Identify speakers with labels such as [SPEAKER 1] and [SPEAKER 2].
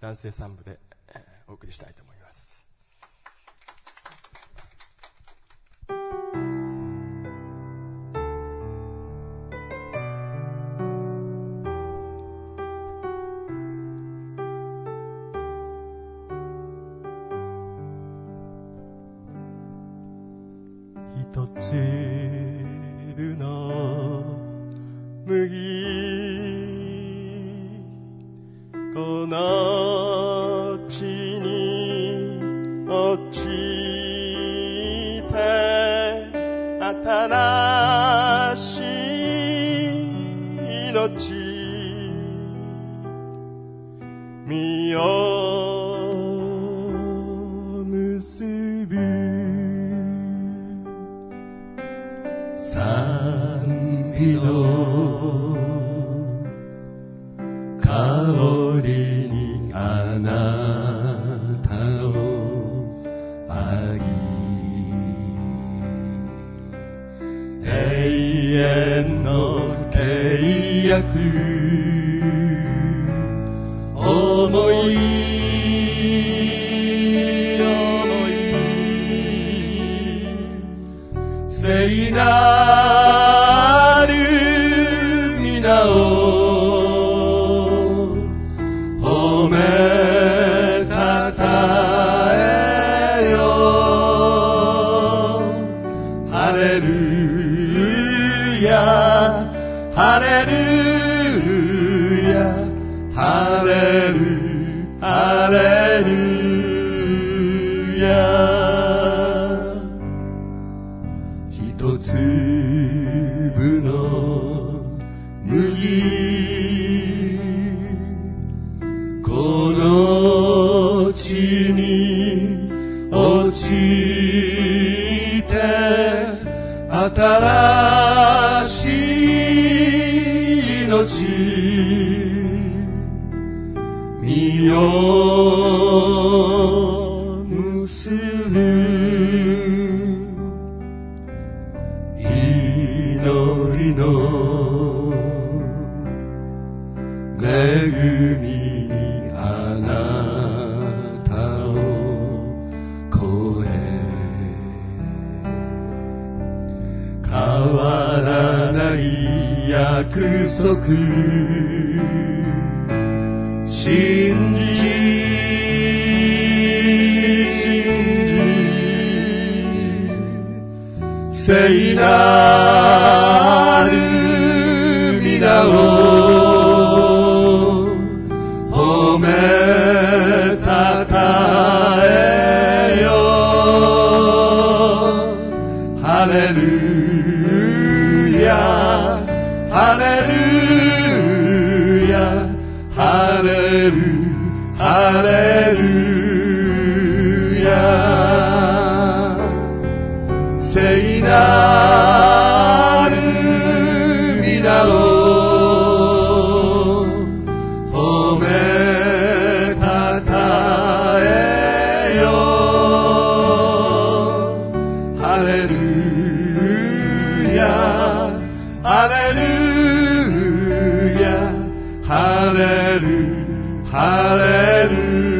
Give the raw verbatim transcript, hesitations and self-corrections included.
[SPEAKER 1] 男性さん部でお送りしたいと思います。
[SPEAKER 2] 一粒の麦この地に落ちて新しい命実を結ぶ賛美の香りにあなたの愛永遠の契約思い思い聖なる皆を褒めたたえよハレルヤハレルヤハレルハレルヤ一粒の麦この地に落ちて新しい命実を結ぶ祈りの恵みにあなたを超え変わらない約束信じ聖なる皆を褒めたたえよハレルヤハレルヤハレルハレルヤ聖なる皆を褒めたたえよハレルヤハレルヤハレルハレル